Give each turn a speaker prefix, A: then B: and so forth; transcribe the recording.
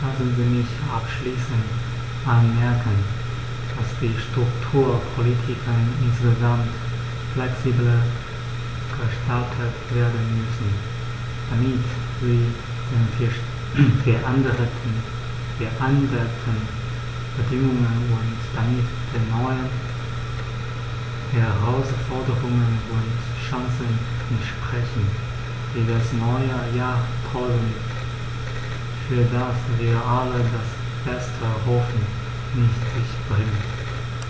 A: Lassen Sie mich abschließend anmerken, dass die Strukturpolitiken insgesamt flexibler gestaltet werden müssen, damit sie den veränderten Bedingungen und damit den neuen Herausforderungen und Chancen entsprechen, die das neue Jahrtausend, für das wir alle das Beste hoffen, mit sich bringt.